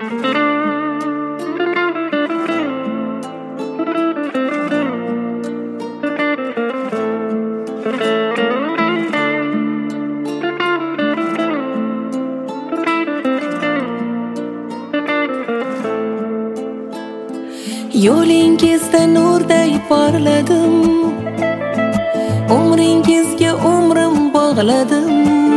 Yo'lingizda nurday porladim, umringizga umrim bog'ladim.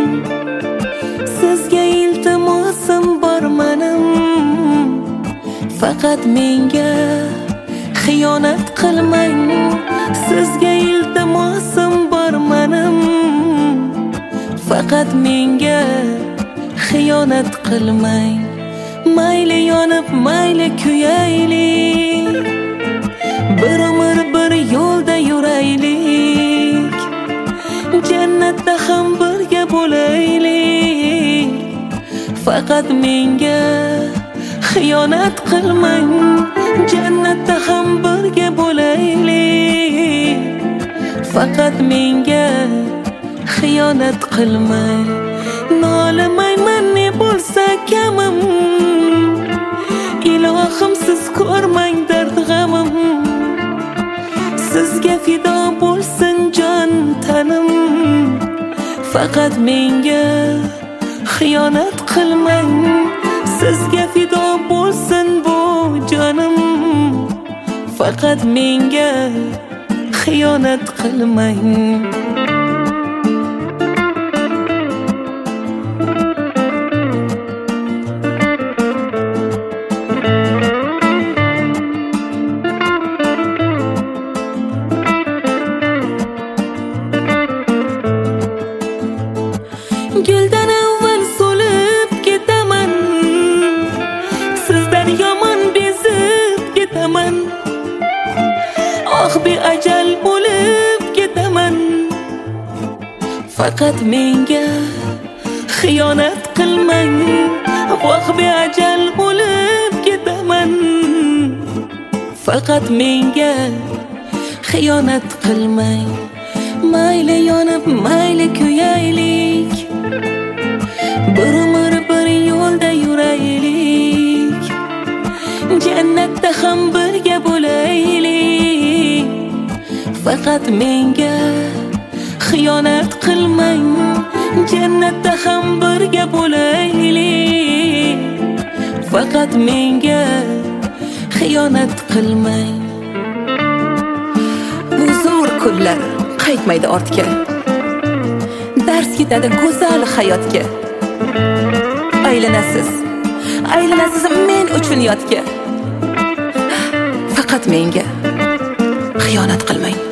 Sizga iltimosim bor menim, faqat menga xiyonat qilmang. Sizga iltimosim bor menim, faqat menga xiyonat qilmang. Mayli yonib, mayli kuyaylik, bir umr bir yo'lda yuraylik. Jannatda ham birga bo'laylik, faqat menga xiyonat qilmang. Jannatda ham birga bo'laylik, faqat menga xiyonat qilmang. Nolimayman ne bo'lsa kamim, ilohim siz ko'rmang dard g'amim. Sizga fido bo'lsin jon tanim, faqat menga xiyonat qilmang. Sizga fido bo'lsin bu jonim, faqat menga xiyonat qilmang. Guldan avval so'lib ketaman, sizdan yomon bezib ketaman. Oh beajal bo'lib ketaman, faqat menga xiyonat qilmang. Oh beajal bo'lib ketaman, faqat menga xiyonat qilmang. Mayli yonib, mayli kuyaylik, bir umr bir yo'lda yuraylik. Jannatda ham birga bo'laylik, faqat menga xiyonat qilmang. Jannatda ham birga bo'laylik, faqat menga xiyonat qilmang. Bu zo'r kunlar qaytmaydi ortga, dars ketadi go'zal hayotga. Aylanasiz, aylanasiz men uchun yotga, faqat menga xiyonat qilmang.